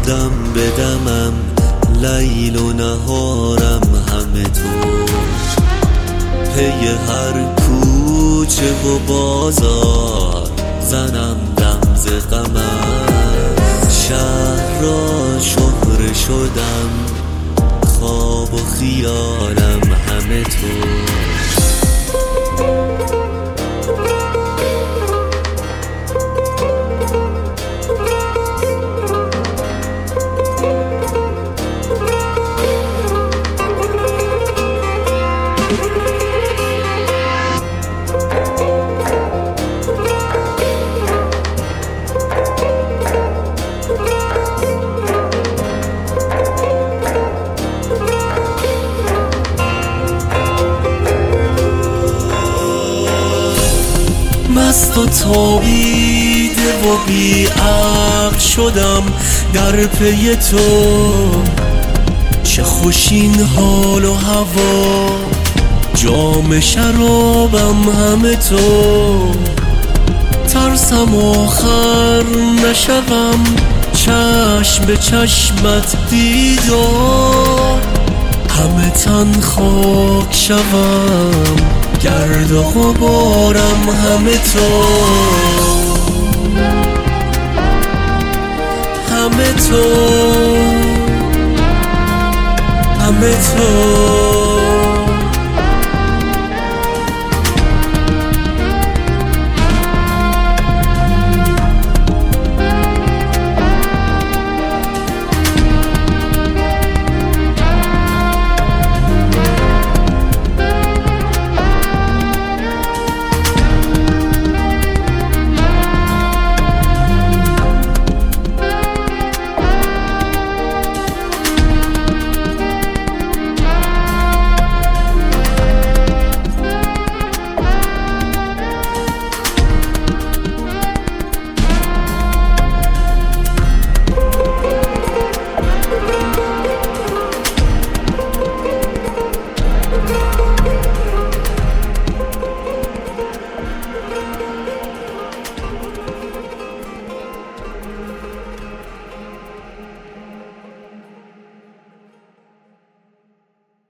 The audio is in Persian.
دم به دمم، لیل و نهارم همه تو، پی هر کوچه و بازار زنم دم ز غمت. شهر را شهره شدم، خواب و خیالم همه تو. مست و تابیده و بی عقل شدم در پی تو، چه خوش این حال و هوا، جام شرابم همه تو. ترسم آخر نشوم چشم به چشمت دیدار، همه تن خاک شوم گرد و غبارم همه تو، همه تو، همه تو.